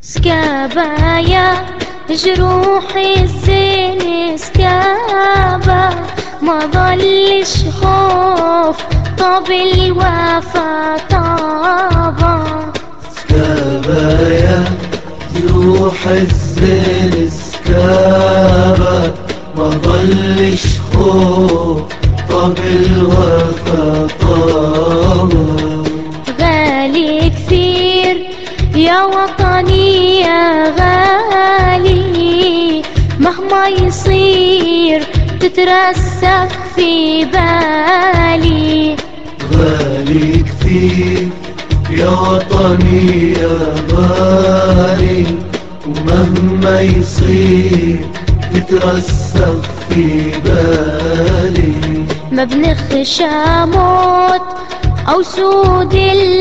سكابة يا جروح الزين سكابة، ما ظلش خوف طاب الوفا طابة. سكابة يا جروح الزين سكابة، ما ظلش خوف طاب الوفا طابة. غالي كثير يا وطني يا غالي، مهما يصير تترسخ في بالي. غالي كثير يا وطني يا غالي، ومهما يصير تترسخ في بالي. ما بنخشى موت أو سود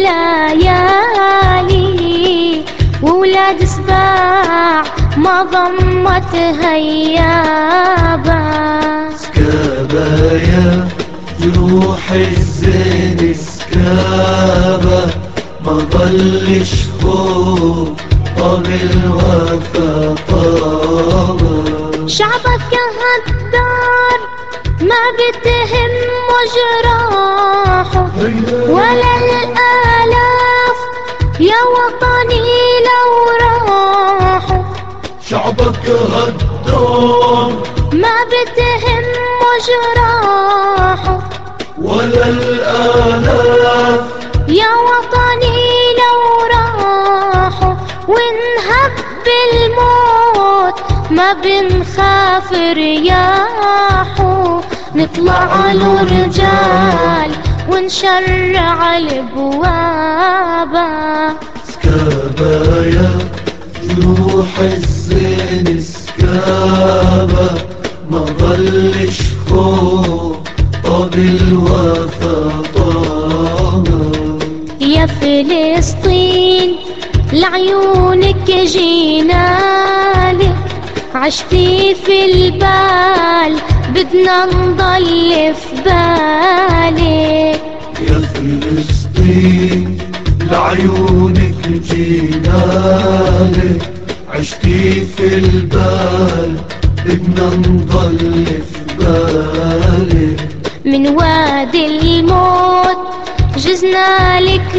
الليالي، وولاد سباع ما ضمت هيابة. سكابة يا جروح الزين سكابة، ما ظلش خوف طاب الوفا طابة. شعبك يا هالدار ما بتهم جراحه، ولا الآلاف يا وطني لو راحوا. شعبك هالدار ما بتهم جراحه، ولا الآلاف يا وطني لو راحوا. ونهب الموت ما بنخاف رياحه، نطلع له رجال ونشرع البوابة. سكابة يا جروح الزين سكابة، ما ظلش خوف طاب الوفا طابة. يا فلسطين لعيونك جينالك، عشتي في البال بدنا نضل في بالك. يا فلسطين لعيونك جينالك، عشتي في البال بدنا نضل في بالك. من وادي الموت جزنا لك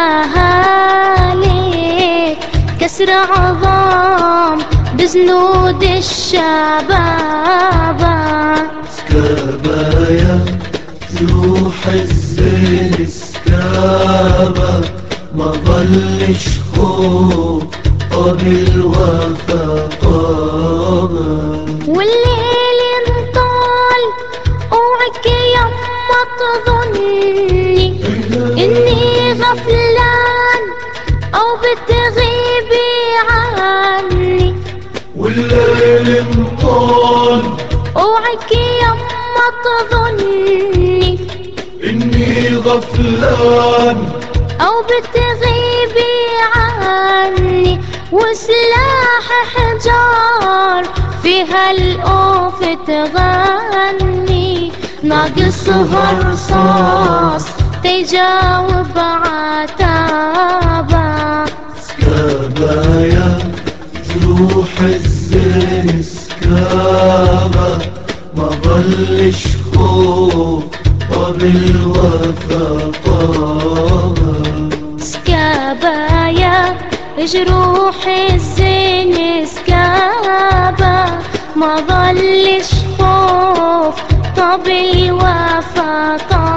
مهالك، كسر عظام بزنود الشبابة. سكابة يا جروح الزين سكابة، ما ظلش خوف طاب الوفا طابة. والليل انطال اوعك يما تظني اني غفلان او بتغيبي عني. والليل انطال اوعك يما تظني اني غفلان او بتغيبي عني. وسلاح حجار فيها الأوف تغني، ناقصها رصاص تجاوب عتابة. سكابة يا جروح الزين سكابة، ما ظلش خوف طاب الوفا طابة. سكابة يا جروح الزين سكابة، ما ظلش خوف طاب الوفا طابة.